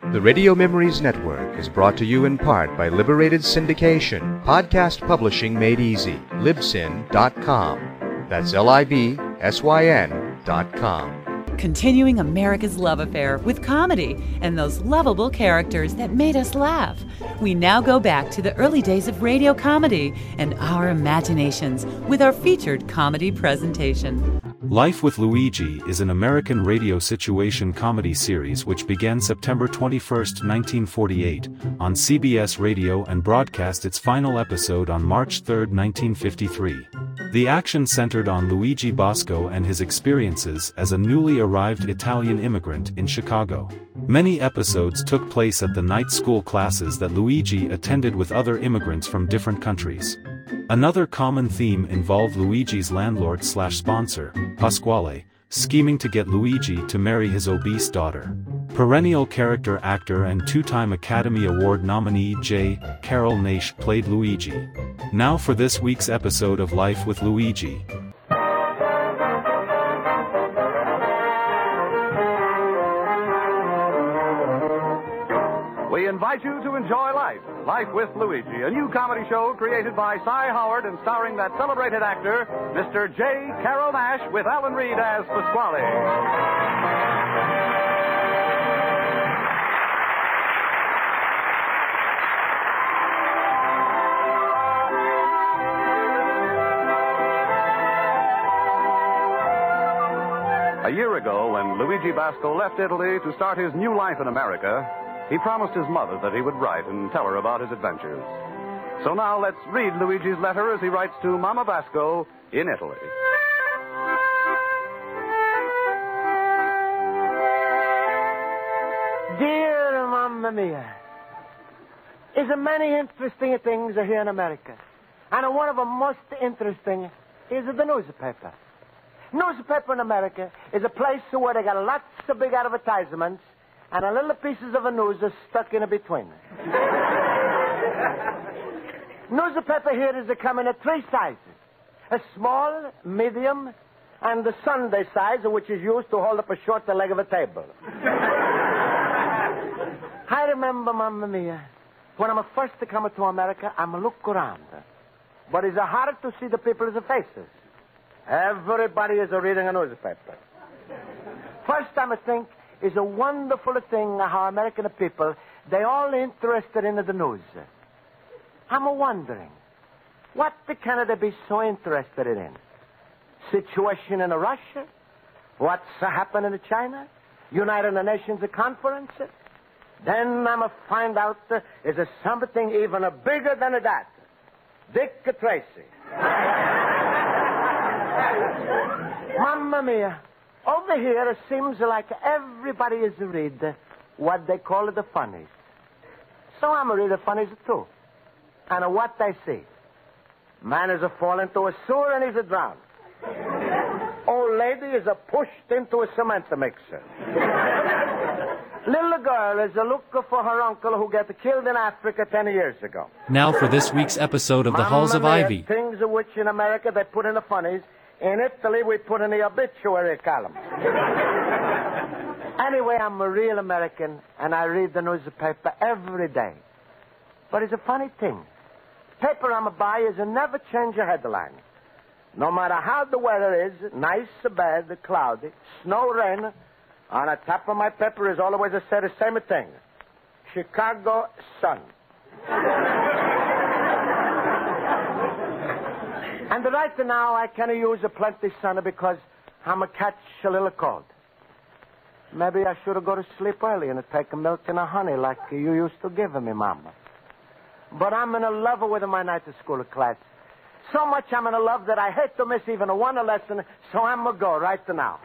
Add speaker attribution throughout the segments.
Speaker 1: The Radio Memories Network is brought to you in part by Liberated Syndication, podcast publishing made easy, libsyn.com. That's LIBSYN.com.
Speaker 2: Continuing America's love affair with comedy and those lovable characters that made us laugh. We now go back to the early days of radio comedy and our imaginations with our featured comedy presentation.
Speaker 3: Life with Luigi is an American radio situation comedy series which began September 21, 1948, on CBS Radio and broadcast its final episode on March 3, 1953. The action centered on Luigi Bosco and his experiences as a newly arrived Italian immigrant in Chicago. Many episodes took place at the night school classes that Luigi attended with other immigrants from different countries. Another common theme involved Luigi's landlord/sponsor, Pasquale, scheming to get Luigi to marry his obese daughter. Perennial character actor and two-time Academy Award nominee J. Carrol Naish played Luigi. Now for this week's episode of Life with Luigi.
Speaker 4: We invite you to enjoy Life with Luigi, a new comedy show created by Cy Howard and starring that celebrated actor, Mr. J. Carrol Naish, with Alan Reed as Pasquale. A year ago, when Luigi Basco left Italy to start his new life in America, he promised his mother that he would write and tell her about his adventures. So now let's read Luigi's letter as he writes to Mama Basco in Italy.
Speaker 5: Dear Mamma Mia, there's many interesting things here in America. And one of the most interesting is the newspaper. Newspaper in America is a place where they got lots of big advertisements and a little pieces of a news are stuck in between. Newspaper here is coming in three sizes. A small, medium, and the Sunday size, which is used to hold up a short leg of a table. I remember, Mamma Mia, when I'm first coming to America, I'm look around. But it's hard to see the people's faces. Everybody is reading a newspaper. First time I think is a wonderful thing how American people, they all interested in the news. I'm wondering, what can they be so interested in? Situation in Russia? What's happening in China? United Nations Conference? Then I'm find out is something even bigger than that. Dick Tracy. Mamma Mia. Over here, it seems like everybody is read what they call the funnies. So I'm read the funnies, too. And what I see. Man is fall into a sewer and he's drowned. Old lady is pushed into a cement mixer. Little girl is looking for her uncle who got killed in Africa 10 years ago.
Speaker 6: Now for this week's episode of The Halls of Ivy.
Speaker 5: Things which in America they put in the funnies. In Italy, we put in the obituary column. Anyway, I'm a real American, and I read the newspaper every day. But it's a funny thing. Paper I'm buy is never change a headline. No matter how the weather is, nice, bad, cloudy, snow, rain, on the top of my paper is always said the same thing. Chicago sun. And right now, I can use plenty sun because I'm catch a little cold. Maybe I should go to sleep early and take milk and honey like you used to give me, Mama. But I'm in love with my night school class. So much I'm in love that I hate to miss even one lesson, so I'm going to go right now.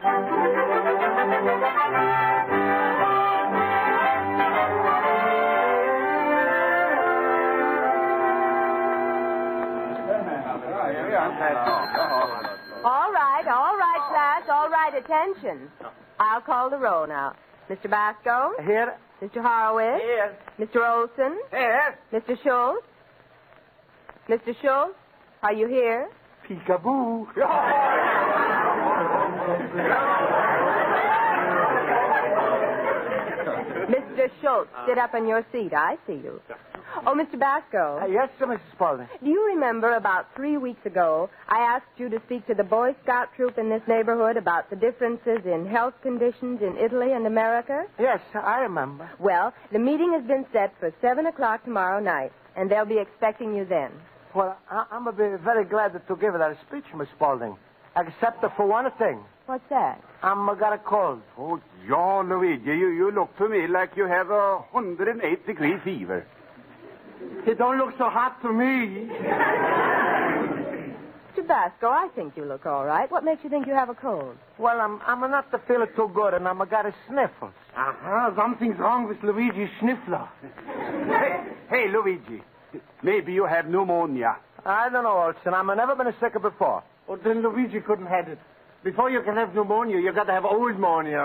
Speaker 7: All right, class. All right, attention. I'll call the roll now. Mr. Basco?
Speaker 5: Here.
Speaker 7: Mr. Horowitz?
Speaker 5: Here.
Speaker 7: Mr. Olson?
Speaker 5: Here.
Speaker 7: Mr. Schultz? Mr. Schultz, are you here?
Speaker 5: Peekaboo.
Speaker 7: Mr. Mr. Schultz, sit up in your seat. I see you. Oh, Mr. Basco.
Speaker 5: Yes, sir, Mrs. Spaulding.
Speaker 7: Do you remember about 3 weeks ago, I asked you to speak to the Boy Scout troop in this neighborhood about the differences in health conditions in Italy and America?
Speaker 5: Yes, I remember.
Speaker 7: Well, the meeting has been set for 7 o'clock tomorrow night, and they'll be expecting you then.
Speaker 5: Well, I'm going to be very glad to give that speech, Miss Spaulding. Except for one thing.
Speaker 7: What's that?
Speaker 5: I'm got a cold.
Speaker 4: Oh, yeah, Luigi, you look to me like you have a 108-degree fever.
Speaker 5: It don't look so hot to me.
Speaker 7: Mr. Basco, I think you look all right. What makes you think you have a cold?
Speaker 5: Well, I'm not feeling too good, and I'm got a sniffles.
Speaker 8: Something's wrong with Luigi's sniffler.
Speaker 4: Hey, Luigi, maybe you have pneumonia.
Speaker 5: I don't know, Olson. I've never been sick before.
Speaker 8: Well, then Luigi couldn't have it. Before you can have pneumonia, you got to have old pneumonia.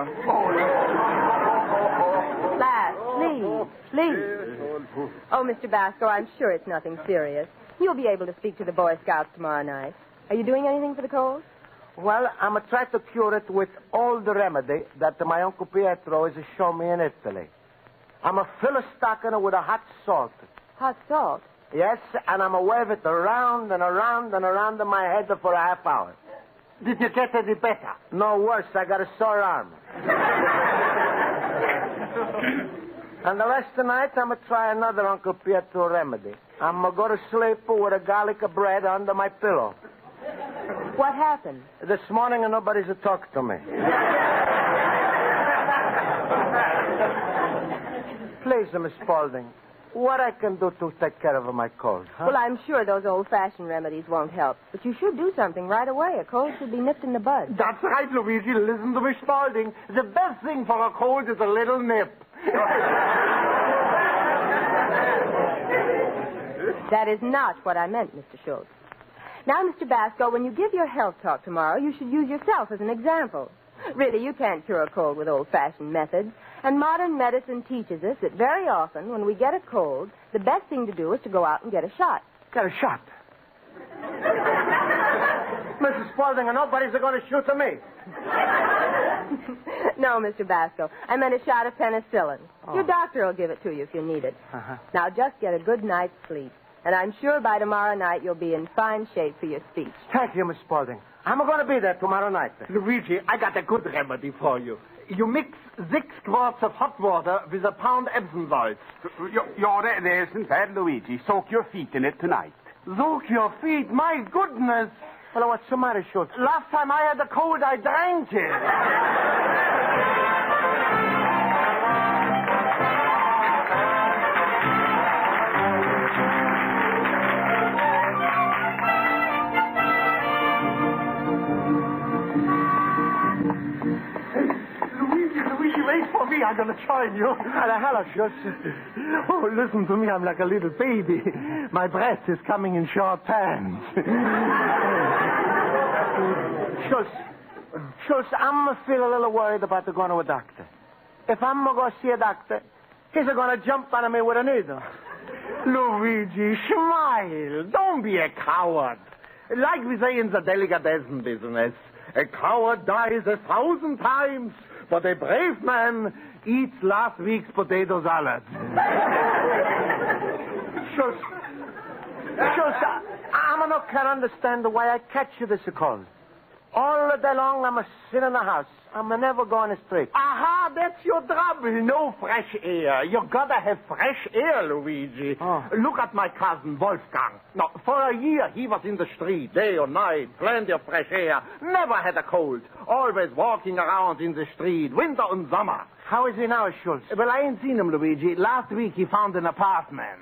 Speaker 7: Lass, please. Oh, Mr. Basco, I'm sure it's nothing serious. You'll be able to speak to the Boy Scouts tomorrow night. Are you doing anything for the cold?
Speaker 5: Well, I'm going to try to cure it with all the remedy that my Uncle Pietro has shown me in Italy. I'm going to fill a stocking with a hot salt.
Speaker 7: Hot salt?
Speaker 5: Yes, and I'm going to wave it around and around and around in my head for a half hour.
Speaker 8: Did you get any better?
Speaker 5: No worse. I got a sore arm. And the rest of the night, I'm going to try another Uncle Pietro remedy. I'm going to go to sleep with a garlic bread under my pillow.
Speaker 7: What happened?
Speaker 5: This morning, nobody's talked to me. Please, Miss Spaulding, what I can do to take care of my cold, huh?
Speaker 7: Well, I'm sure those old-fashioned remedies won't help. But you should do something right away. A cold should be nipped in the bud.
Speaker 8: That's right, Luigi. Listen to me, Spaulding. The best thing for a cold is a little nip.
Speaker 7: That is not what I meant, Mr. Schultz. Now, Mr. Basco, when you give your health talk tomorrow, you should use yourself as an example. Really, you can't cure a cold with old-fashioned methods. And modern medicine teaches us that very often, when we get a cold, the best thing to do is to go out and get a shot.
Speaker 5: Get a shot? Mrs. Spaulding, nobody's going to shoot at me.
Speaker 7: No, Mr. Basco. I meant a shot of penicillin.
Speaker 5: Oh.
Speaker 7: Your doctor will give it to you if you need it.
Speaker 5: Uh-huh.
Speaker 7: Now, just get a good night's sleep. And I'm sure by tomorrow night you'll be in fine shape for your speech.
Speaker 5: Thank you, Miss Spaulding. I'm going to be there tomorrow night.
Speaker 8: Luigi, I got a good remedy for you. You mix 6 quarts of hot water with a pound Epsom salts.
Speaker 4: That isn't bad, Luigi. Soak your feet in it tonight.
Speaker 8: Soak your feet? My goodness.
Speaker 5: Well, what's the matter, Schultz?
Speaker 8: Last time I had a cold, I drank it. Luigi, wait for me. I'm going to join you.
Speaker 5: Hello, Schultz.
Speaker 8: Oh, listen to me. I'm like a little baby. My breath is coming in short pants.
Speaker 5: Schultz, I'm feel a little worried about going to a doctor. If I'm going to go see a doctor, he's going to jump on me with a needle.
Speaker 8: Luigi, smile. Don't be a coward. Like we say in the delicatessen business, a coward dies 1,000 times, but a brave man eats last week's potato salad.
Speaker 5: Schultz, I can't understand why I catch you this cold. All day long, I'm sit in the house. I'm never going to the street.
Speaker 8: Aha, that's your trouble. No fresh air. You gotta have fresh air, Luigi.
Speaker 5: Oh.
Speaker 8: Look at my cousin, Wolfgang. Now, for a year, he was in the street, day or night, plenty of fresh air. Never had a cold. Always walking around in the street, winter and summer.
Speaker 5: How is he now, Schultz?
Speaker 8: Well, I ain't seen him, Luigi. Last week, he found an apartment.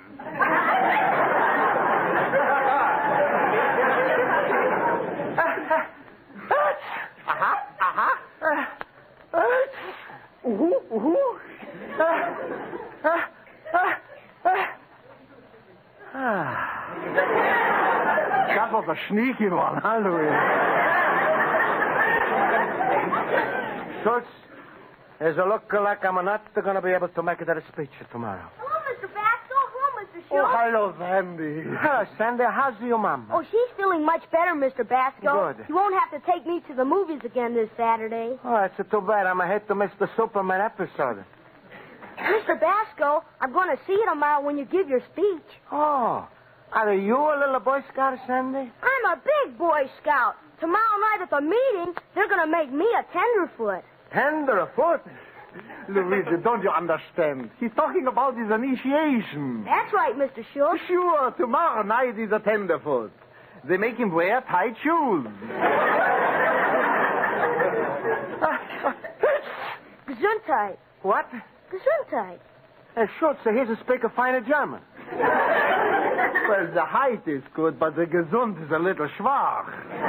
Speaker 8: That was a sneaky one, huh, Louis?
Speaker 5: Schultz, there's a look like I'm not going to be able to make that speech tomorrow.
Speaker 9: Hello, Mr. Basco. Hello, Mr. Schultz.
Speaker 8: Oh, hello, Sandy.
Speaker 5: Hello, Sandy. How's your mama?
Speaker 9: Oh, she's feeling much better, Mr. Basco.
Speaker 5: Good.
Speaker 9: You won't have to take me to the movies again this Saturday.
Speaker 5: Oh, it's too bad. I'm going to hate to miss the Superman episode.
Speaker 9: Mr. Mr. Basco, I'm going to see you tomorrow when you give your speech.
Speaker 5: Oh, are you a little Boy Scout, Sandy?
Speaker 9: I'm a big Boy Scout. Tomorrow night at the meeting, they're going to make me a tenderfoot.
Speaker 5: Tenderfoot?
Speaker 8: Luigi, don't you understand? He's talking about his initiation.
Speaker 9: That's right, Mr. Schultz.
Speaker 8: Sure, tomorrow night he's a tenderfoot. They make him wear tight shoes.
Speaker 9: Gesundheit.
Speaker 5: What?
Speaker 9: Gesundheit.
Speaker 5: Schultz, here's a speaker finer German.
Speaker 8: Well, the height is good, but the gesund is a little schwach.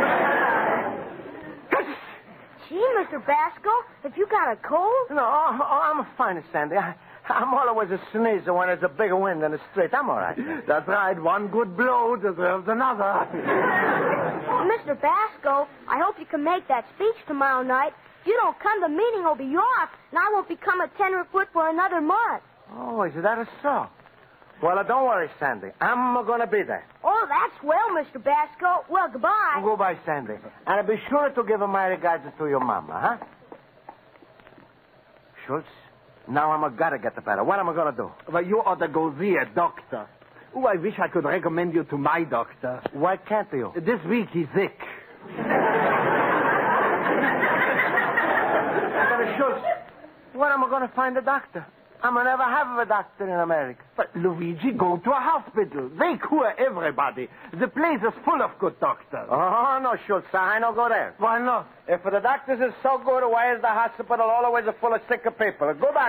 Speaker 9: Gee, Mr. Basco, have you got a cold?
Speaker 5: No, I'm fine, Sandy. I'm always a sneezer when there's a big wind in the street. I'm all right.
Speaker 8: That's right. One good blow deserves another.
Speaker 9: Mr. Basco, I hope you can make that speech tomorrow night. If you don't come, the meeting will be off, and I won't become a tenderfoot for another month.
Speaker 5: Oh, is that so? Well, don't worry, Sandy. I'm going to be there.
Speaker 9: Oh, that's well, Mr. Basco. Well, goodbye.
Speaker 5: Goodbye, Sandy. And be sure to give my regards to your mama, huh? Schultz, now I'm got to get better. What am I going to do?
Speaker 8: Well, you ought to go see a doctor. Oh, I wish I could recommend you to my doctor.
Speaker 5: Why can't you?
Speaker 8: This week he's sick.
Speaker 5: Schultz, where am I going to find a doctor? I'm going to never have a doctor in America.
Speaker 8: But, Luigi, go to a hospital. They cure everybody. The place is full of good doctors.
Speaker 5: Oh, no, Schultz, I don't go there.
Speaker 8: Why not?
Speaker 5: If the doctors is so good, why is the hospital always full of sick people? Go back.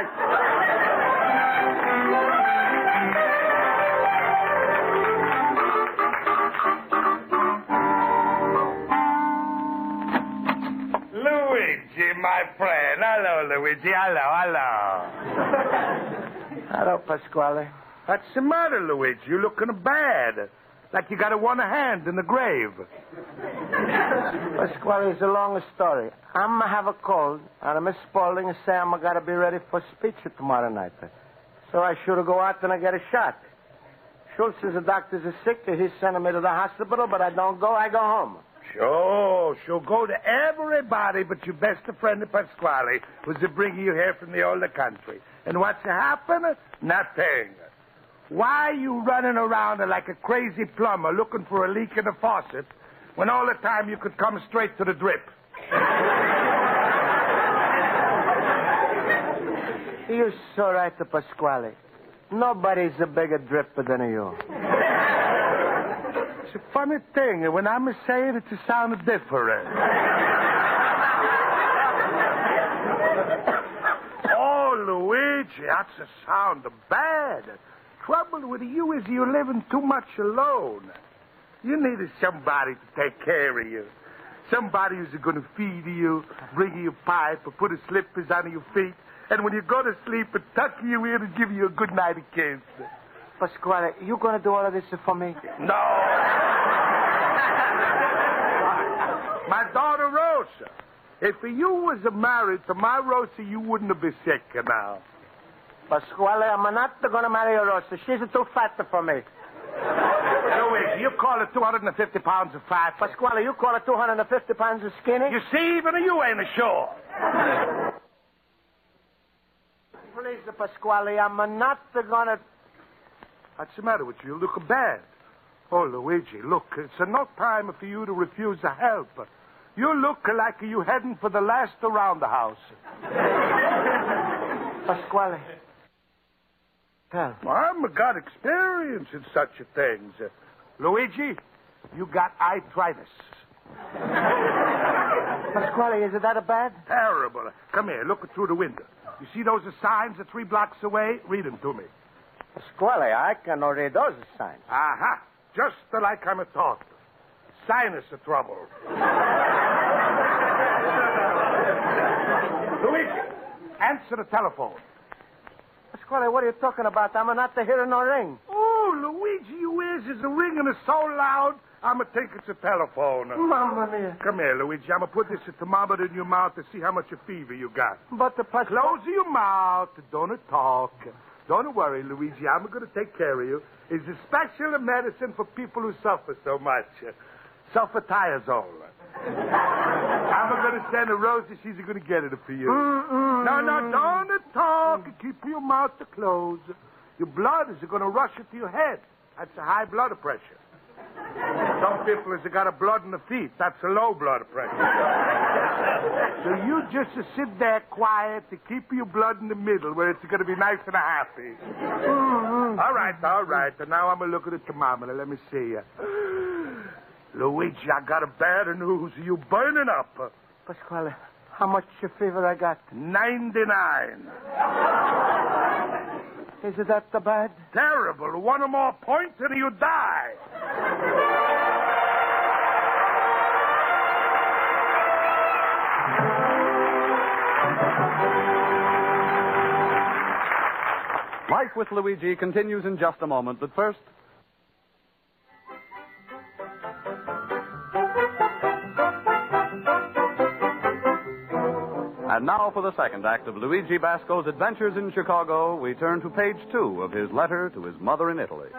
Speaker 10: Luigi, my friend. Hello, Luigi. Hello.
Speaker 5: Hello, Pasquale.
Speaker 10: What's the matter, Luigi? You're looking bad. Like you got a one hand in the grave.
Speaker 5: Pasquale, it's a long story. I'm going to have a cold, and Miss Spaulding say I'm going to be ready for speech tomorrow night. So I should go out and I get a shot. Schultz says the doctors are sick. He's sending me to the hospital, but I don't go. I go home.
Speaker 10: Sure. Go to everybody but your best friend, Pasquale, who's bringing you here from the older country. And what's happening? Nothing. Why are you running around like a crazy plumber looking for a leak in the faucet when all the time you could come straight to the drip?
Speaker 5: You're so right, Pasquale. Nobody's a bigger dripper than you.
Speaker 10: It's a funny thing. When I'm saying it, it sounds different. Oh, Luigi, that's a sound bad. Trouble with you is you're living too much alone. You needed somebody to take care of you. Somebody who's going to feed you, bring you a pipe, or put a slippers under your feet, and when you go to sleep, tuck you in and give you a good night kiss.
Speaker 5: Pasquale, you going to do all of this for me?
Speaker 10: No. My daughter Rosa. If you was married to my Rosa, you wouldn't have been sick now.
Speaker 5: Pasquale, I'm not going to marry Rosa. She's too fat for me.
Speaker 10: Luigi, you call it 250 pounds of fat.
Speaker 5: Pasquale, you call it 250 pounds of skinny?
Speaker 10: You see, even you ain't sure.
Speaker 5: Please, Pasquale, I'm not going to...
Speaker 10: What's the matter with you? You look bad. Oh, Luigi, look, it's no time for you to refuse the help. You look like you heading for the last around the house.
Speaker 5: Pasquale. Tell.
Speaker 10: I'm got experience in such things. Luigi, you got arthritis.
Speaker 5: Pasquale, is it that bad?
Speaker 10: Terrible. Come here, look through the window. You see those signs 3 blocks away? Read them to me.
Speaker 5: Pasquale, I can read those signs.
Speaker 10: Aha. Just like I'm taught. Sinus trouble. Luigi, answer the telephone.
Speaker 5: Pasquale, what are you talking about? I'm not hearing no ring.
Speaker 10: Oh, Luigi, your ears is ringing so loud, I'm going to think it's a telephone.
Speaker 5: Mamma mia.
Speaker 10: Come here, Luigi. I'm going to put this thermometer in your mouth to see how much fever you got.
Speaker 5: But
Speaker 10: Close your mouth. Don't talk. Don't worry, Luigi. I'm going to take care of you. It's a special medicine for people who suffer so much. Sulfatiazole. I'm going to send a Rosie. She's going to get it for you. No, don't talk and keep your mouth closed. Your blood is going to rush into your head. That's a high blood pressure. Some people has got a blood in the feet. That's a low blood pressure. So you just sit there quiet to keep your blood in the middle where it's going to be nice and happy. Mm-hmm. All right. And now I'm going to look at the thermometer. Let me see. Luigi, I got a bad news. You burning up.
Speaker 5: Pasquale, how much fever I got?
Speaker 10: 99.
Speaker 5: Is it that the bad?
Speaker 10: Terrible. One or more points and you die.
Speaker 4: Life with Luigi continues in just a moment, but first... And now for the second act of Luigi Basco's adventures in Chicago, we turn to page 2 of his letter to his mother in Italy.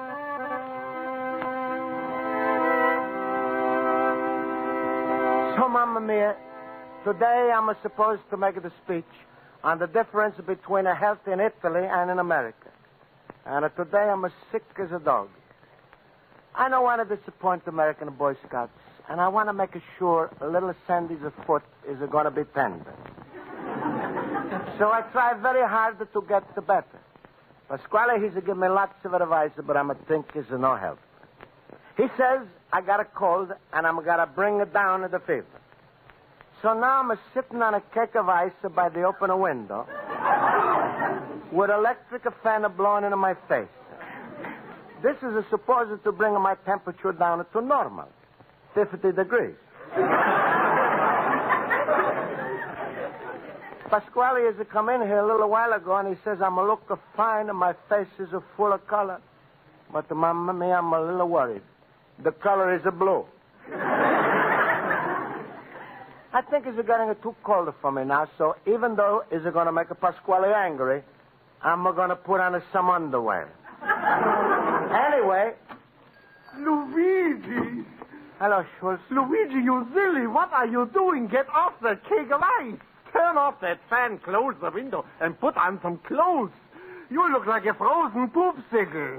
Speaker 5: So, Mamma Mia, today I'm supposed to make the speech on the difference between a health in Italy and in America. And today I'm as sick as a dog. I don't want to disappoint the American Boy Scouts, and I want to make sure little Sandy's foot is going to be tender. So I try very hard to get the better. Pasquale, he's given me lots of advice, but I think it's no help. He says I got a cold, and I'm going to bring it down the fever. So now I'm sitting on a cake of ice by the open window with electric fan blowing into my face. This is supposed to bring my temperature down to normal, 50 degrees. Pasquale has come in here a little while ago, and he says I'm looking fine, and my face is full of color. But, Mamma Mia, I'm a little worried. The color is blue. I think it's getting too cold for me now, so even though it's going to make Pasquale angry, I'm going to put on some underwear. Anyway.
Speaker 8: Luigi!
Speaker 5: Hello, Schultz.
Speaker 8: Luigi, you silly. What are you doing? Get off the cake of ice. Turn off that fan, close the window, and put on some clothes. You look like a frozen poopsicle.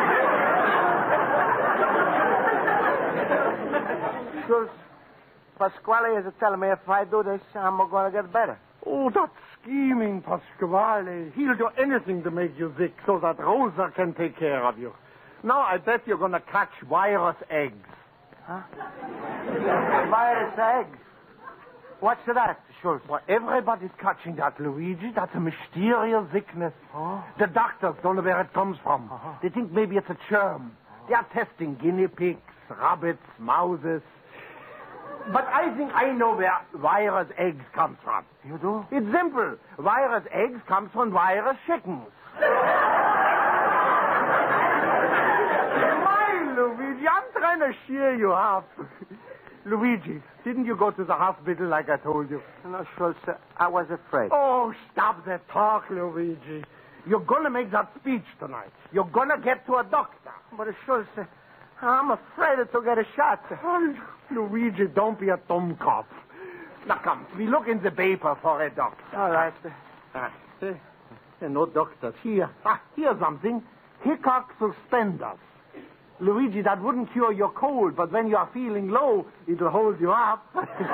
Speaker 5: Schultz, Pasquale is telling me if I do this, I'm going to get better.
Speaker 8: Oh, that scheming Pasquale. He'll do anything to make you sick so that Rosa can take care of you. Now I bet you're going to catch virus eggs.
Speaker 5: Huh? Virus eggs? What's that, Schultz?
Speaker 8: Well, everybody's catching that, Luigi. That's a mysterious sickness. Oh. The doctors don't know where it comes from. Uh-huh. They think maybe it's a germ. They are testing guinea pigs, rabbits, mouses. But I think I know where virus eggs come from.
Speaker 5: You do?
Speaker 8: It's simple. Virus eggs comes from virus chickens. Smile, Luigi. I'm trying to cheer you up. Luigi, didn't you go to the hospital like I told you?
Speaker 5: No, Schultz, I was afraid.
Speaker 8: Oh, stop that talk, Luigi. You're going to make that speech tonight. You're going to get to a doctor.
Speaker 5: But, Schultz, I'm afraid to get a shot.
Speaker 8: Oh, Luigi, don't be a dummkopf. Now, come, we look in the paper for a doctor.
Speaker 5: All right.
Speaker 8: No doctors here. Here's something. Hickok suspenders. Luigi, that wouldn't cure your cold, but when you're feeling low, it'll hold you up.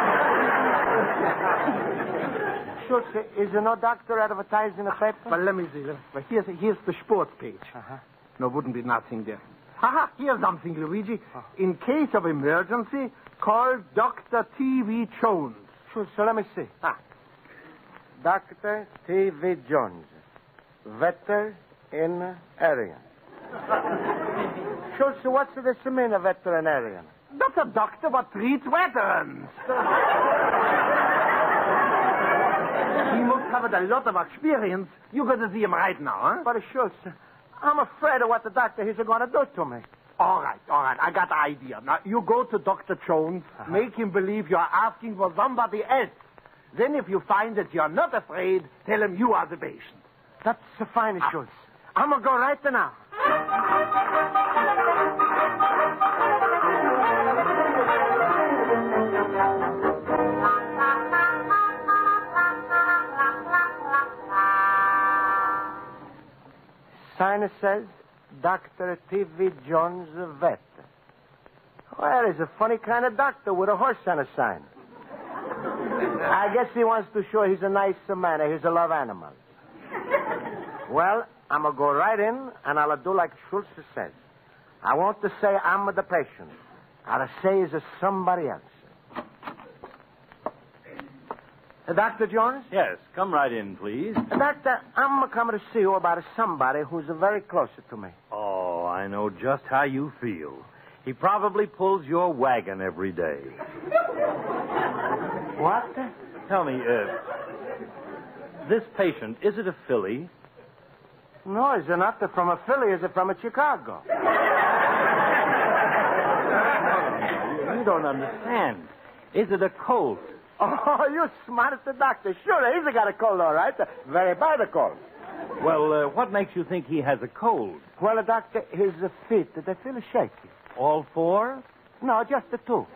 Speaker 5: Schultz, is there no doctor advertised in the paper?
Speaker 8: Well, let me see. Well, here's the sports page.
Speaker 5: Uh-huh.
Speaker 8: No, wouldn't be nothing there. Here's something, Luigi. In case of emergency, call Dr. T.V. Jones.
Speaker 5: Schultz, so let me see. Dr. T.V. Jones, veterinarian. Schultz, what's this mean, a veterinarian?
Speaker 8: That's a doctor what treats veterans. He must have a lot of experience. You got to see him right now, huh?
Speaker 5: But, Schultz, I'm afraid of what the doctor is going to do to me.
Speaker 8: All right. I got the idea. Now, you go to Dr. Jones, make him believe you're asking for somebody else. Then if you find that you're not afraid, tell him you are the patient.
Speaker 5: That's fine, Schultz. I'm going to go right now. sign says, Dr. T.V. Jones, vet. Well, he's a funny kind of doctor with a horse on a sign. I guess he wants to show he's a nice man. He's a love animal. Well, I'm going to go right in, and I'll do like Schultz says. I want to say I'm the patient. I'll say he's somebody else. Dr. Jones?
Speaker 11: Yes, come right in, please.
Speaker 5: Doctor, I'm coming to see you about somebody who's very close to me.
Speaker 11: Oh, I know just how you feel. He probably pulls your wagon every day.
Speaker 5: What?
Speaker 11: Tell me, this patient, is it a filly?
Speaker 5: No, is it not from a Philly? Is it from a Chicago?
Speaker 11: You don't understand. Is it a colt?
Speaker 5: Oh, you're smart as the doctor. Sure, he's got a cold, all right. Very bad a cold.
Speaker 11: Well, what makes you think he has a cold?
Speaker 5: Well, doctor, his feet, they feel shaky.
Speaker 11: All four?
Speaker 5: No, just the two.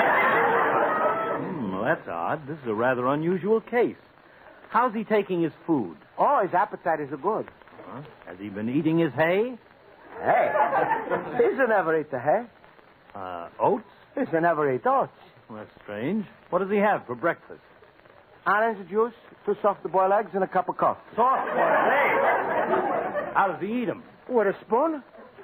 Speaker 11: Well, that's odd. This is a rather unusual case. How's he taking his food?
Speaker 5: Oh, his appetite is good.
Speaker 11: Huh? Has he been eating his hay?
Speaker 5: Hay? He's never eat the hay.
Speaker 11: Oats?
Speaker 5: He's never eat oats.
Speaker 11: Well, that's strange. What does he have for breakfast?
Speaker 5: Orange juice, 2 soft-boiled eggs, and a cup of coffee.
Speaker 11: Soft-boiled eggs? How does he eat them?
Speaker 5: With a spoon.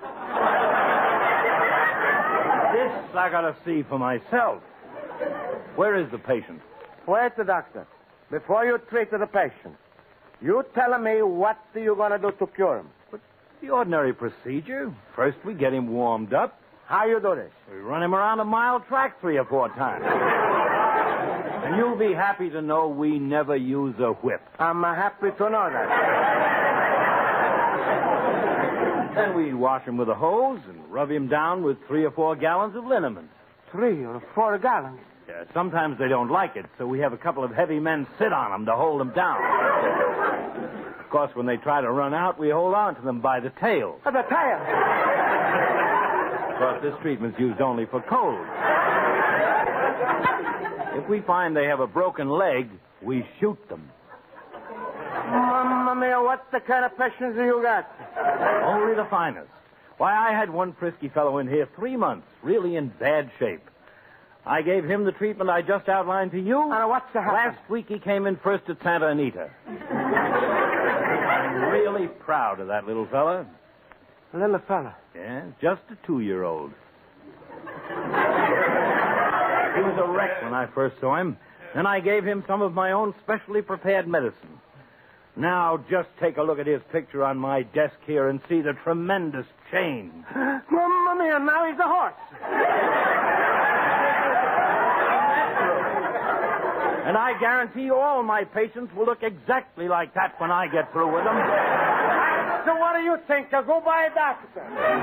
Speaker 11: This I gotta see for myself. Where is the patient?
Speaker 5: Wait, the doctor. Before you treat the patient, you tell me what you're going to do to cure him.
Speaker 11: But the ordinary procedure. First, we get him warmed up.
Speaker 5: How you do this?
Speaker 11: We run him around a mile track 3 or 4 times. And you'll be happy to know we never use a whip.
Speaker 5: I'm happy to know that.
Speaker 11: Then we wash him with a hose and rub him down with 3 or 4 gallons of liniment.
Speaker 5: 3 or 4 gallons?
Speaker 11: Yeah, sometimes they don't like it, so we have a couple of heavy men sit on them to hold them down. Of course, when they try to run out, we hold on to them by the tail.
Speaker 5: The tail?
Speaker 11: Of course, this treatment's used only for colds. If we find they have a broken leg, we shoot them.
Speaker 5: Mamma mia, what the kind of patients you got?
Speaker 11: Only the finest. Why, I had one frisky fellow in here 3 months, really in bad shape. I gave him the treatment I just outlined to you.
Speaker 5: What's the happen?
Speaker 11: Last week he came in first at Santa Anita. I'm really proud of that little fella.
Speaker 5: Little fella?
Speaker 11: Yeah, just a 2-year-old. He was a wreck when I first saw him. Then I gave him some of my own specially prepared medicine. Now, just take a look at his picture on my desk here and see the tremendous change.
Speaker 5: Mamma mia, now he's a horse.
Speaker 11: And I guarantee all my patients will look exactly like that when I get through with them.
Speaker 5: So what do you think? I'll go buy a doctor.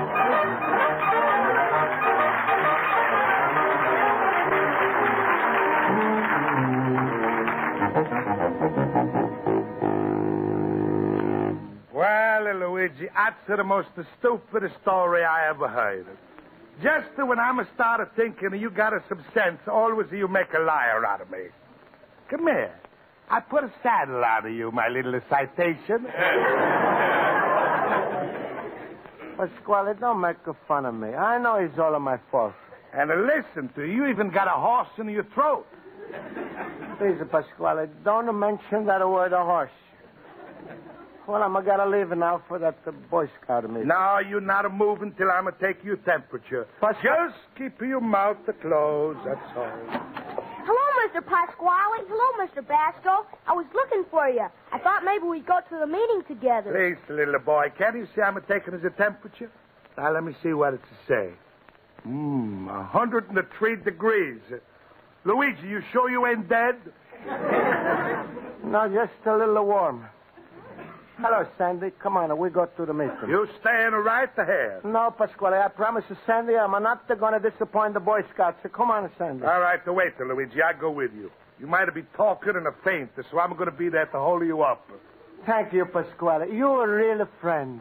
Speaker 10: Well, Luigi, that's the most stupidest story I ever heard. Just when I'm started thinking you got some sense, always you make a liar out of me. Come here. I put a saddle on you, my little citation.
Speaker 5: Pasquale, don't make fun of me. I know it's all my fault.
Speaker 10: And listen to you, even got a horse in your throat.
Speaker 5: Please, Pasquale, don't mention that word, a horse. Well, I'm gotta leave now for that Boy Scout meeting.
Speaker 10: No, you're not moving till I'm gonna take your temperature. Just keep your mouth closed, that's all.
Speaker 9: Hello, Mr. Pasquale. Hello, Mr. Basco. I was looking for you. I thought maybe we'd go to the meeting together.
Speaker 10: Please, little boy, can't you see I'm taking his temperature? Now, let me see what it's say. 103 degrees. Luigi, you sure you ain't dead?
Speaker 5: No, just a little warm. Hello, Sandy. Come on, we go to the meeting.
Speaker 10: You staying right here.
Speaker 5: No, Pasquale, I promise you, Sandy, I'm not going to disappoint the Boy Scouts. So come on, Sandy.
Speaker 10: All right, wait, Luigi. I'll go with you. You might be talking in a faint, so I'm going to be there to hold you up.
Speaker 5: Thank you, Pasquale. You're a real friend.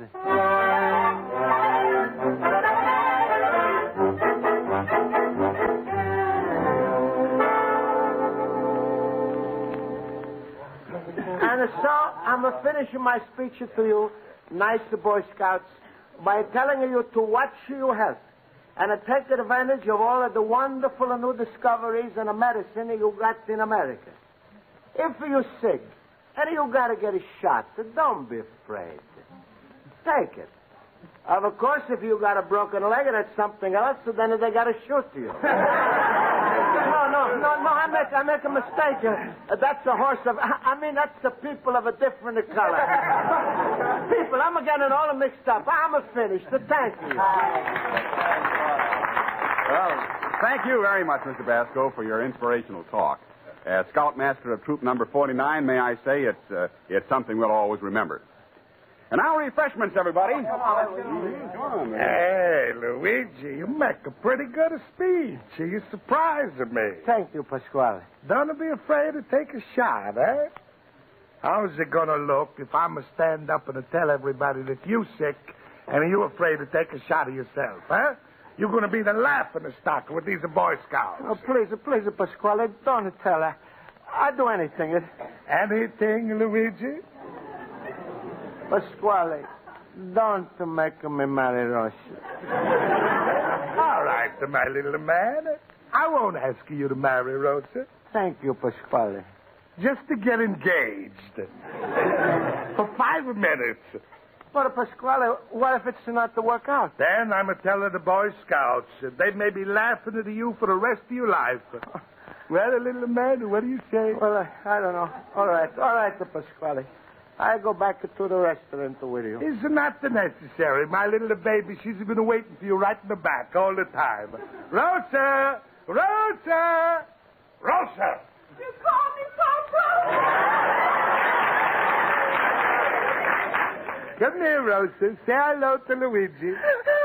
Speaker 5: And so I'm finishing my speech to you. nice Boy Scouts, by telling you to watch your health and to take advantage of all of the wonderful new discoveries and the medicine you got in America. If you're sick and you got to get a shot, don't be afraid. Take it. Of course, if you got a broken leg and it's something else, then they got to shoot you. No, I make a mistake. That's a horse of... that's the people of a different color. People, I'm getting all mixed up. I'm finished. Thank you.
Speaker 4: Well, thank you very much, Mr. Basco, for your inspirational talk. As Scoutmaster of Troop Number 49, may I say it's something we'll always remember. And now refreshments, everybody. Come on.
Speaker 10: Hey, Luigi, you make a pretty good speech. You're surprising me.
Speaker 5: Thank you, Pasquale.
Speaker 10: Don't be afraid to take a shot, eh? How's it going to look if I'm to stand up and tell everybody that you're sick and you're afraid to take a shot of yourself, huh? You're going to be the laughing stock with these Boy Scouts.
Speaker 5: Oh, please, Pasquale, don't tell her. I'd do anything.
Speaker 10: Anything, Luigi?
Speaker 5: Pasquale, don't make me marry Rosa.
Speaker 10: All right, my little man. I won't ask you to marry Rosa.
Speaker 5: Thank you, Pasquale.
Speaker 10: Just to get engaged. For 5 minutes.
Speaker 5: But, Pasquale, what if it's not to work out?
Speaker 10: Then I'm going to tell the Boy Scouts. They may be laughing at you for the rest of your life. Well, little man, what do you say?
Speaker 5: Well, I don't know. All right, Pasquale. I go back to the restaurant with you.
Speaker 10: It's not necessary. My little baby, she's been waiting for you right in the back all the time. Rosa! Rosa! Rosa!
Speaker 9: You call me Papa?
Speaker 10: Come here, Rosa. Say hello to Luigi.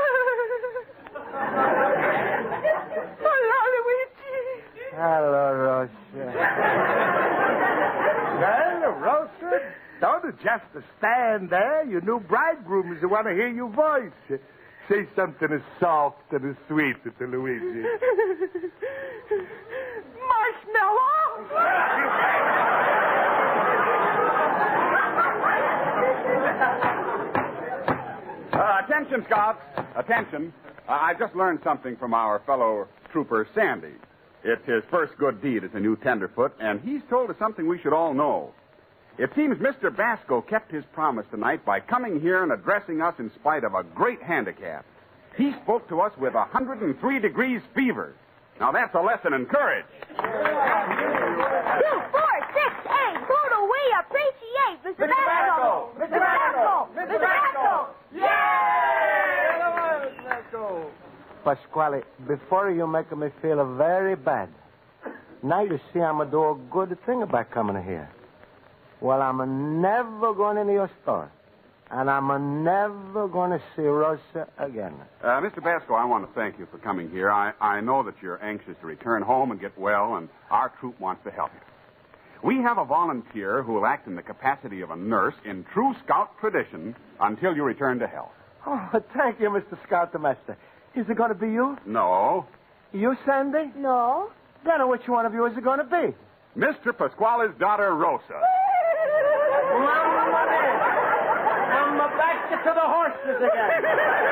Speaker 9: Hello, Luigi.
Speaker 5: Hello, Rosa.
Speaker 10: Well, Rosa, don't just stand there. Your new bridegrooms want to hear your voice. Say something as soft and as sweet to Luigi.
Speaker 4: Attention, Scouts. Attention. I just learned something from our fellow trooper, Sandy. It's his first good deed as a new tenderfoot, and he's told us something we should all know. It seems Mr. Basco kept his promise tonight by coming here and addressing us in spite of a great handicap. He spoke to us with 103 degrees fever. Now, that's a lesson in courage.
Speaker 9: 2, 4, 6, 8. Who do we appreciate? Mr. Basco! Mr. Basco! Mr. Basco!
Speaker 5: Pasquale, before you make me feel very bad, now you see I'm going to do a good thing about coming here. Well, I'm never going into your store. And I'm never going to see Rosa again.
Speaker 4: Mr. Basco, I want to thank you for coming here. I know that you're anxious to return home and get well, and our troop wants to help you. We have a volunteer who will act in the capacity of a nurse in true Scout tradition until you return to health.
Speaker 5: Oh, thank you, Mr. Scoutmaster. Is it going to be you?
Speaker 4: No.
Speaker 5: You, Sandy?
Speaker 9: No.
Speaker 5: Then which one of you is it going to be?
Speaker 4: Mr. Pasquale's daughter, Rosa.
Speaker 5: I'm back to the horses again.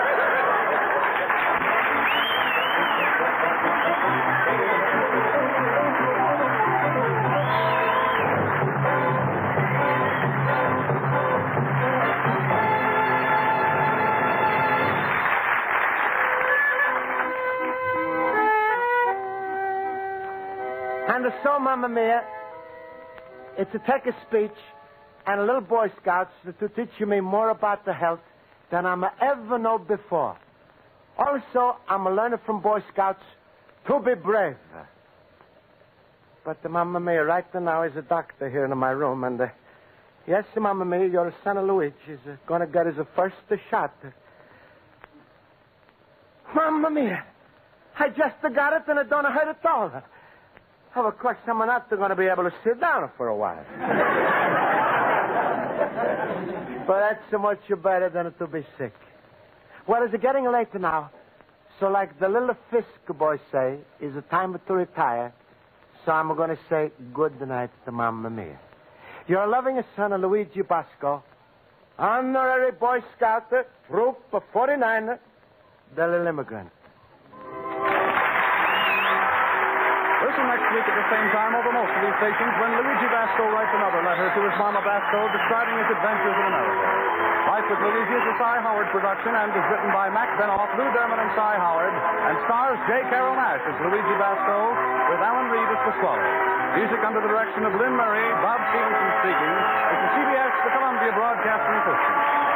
Speaker 5: And so, Mamma Mia, it's to take a speech and a little Boy Scouts to teach me more about the health than I'm ever know before. Also, I'm learning from Boy Scouts to be brave. But Mamma Mia, right now is a doctor here in my room, and yes, Mamma Mia, your son Luigi is going to get his first shot. Mamma Mia, I just got it and it don't hurt at all. Oh, of course, I'm not going to be able to sit down for a while. But that's so much better than to be sick. Well, it's getting late now. So like the little Fisk boys say, it's a time to retire. So I'm going to say good night to Mamma Mia. Your loving son, Luigi Basco, Honorary Boy Scout, Troop 49, the little immigrant.
Speaker 4: Listen next week at the same time over most of these stations when Luigi Basco writes another letter to his Mama Basco describing his adventures in America. Life with Luigi is a Cy Howard production and is written by Mac Benoff, Lou Derman, and Cy Howard, and stars J. Carroll Nash as Luigi Basco with Alan Reed as Pasquale. Music under the direction of Lynn Murray, Bob Stevenson speaking. This is CBS, the Columbia Broadcasting System.